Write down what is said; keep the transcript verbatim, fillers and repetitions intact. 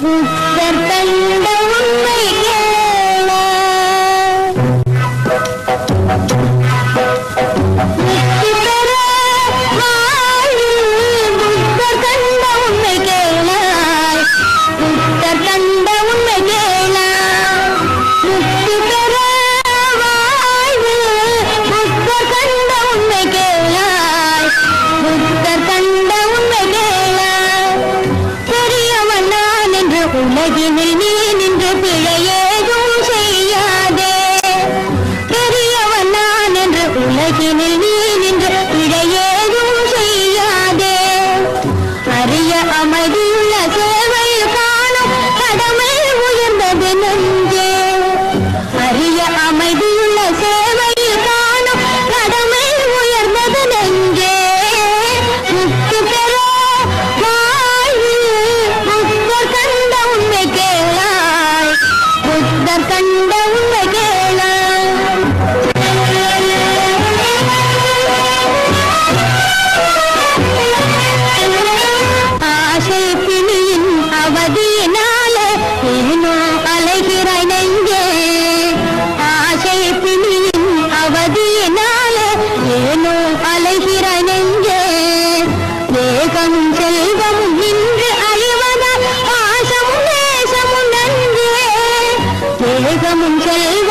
புத்தர் கண்ட உண்மை கேள முக்தி பெற வாழ்வில் புத்தர் கண்ட உண்மை கேளாய் புத்தர் கண்ட உண்மை கேளாய் முக்தி பெற வாழ்வில் புத்தர் கண்ட உண்மை கேளாய் புத்தர் கண்ட உண்மை கேளாய் பெரியவன் நான் என்று உலகினில் நீ நின்று பிழையேதும் செய்யாதே பெரியவன் நான் என்று உலகினில் நீ நின்று பிழையேதும் செய்யாதே அரிய அமைதியுள்ள சேவையில் காணும் கடமை உயர்ந்தது நெஞ்சே அரிய அமைதியுள்ள சேவையில் காணும் கடமை உயர்ந்தது நெஞ்சே முக்தி பெற வாழ்வில் புத்தர் கண்ட உண்மை கேளாய் புத்தர் கண்ட உண்மை கேளாய் ஆசை பிணியின் அவதியினாலே ஏனோ அலைகிறாய் நெஞ்சே ஆசை பிணியின் அவதியினாலே ஏனோ அலைகிறாய் நெஞ்சே வேகமும் செல்வமும் நின்று அழிவதால் பாசமும் நேசமும் நன்றே வேகமும் செல்வமும்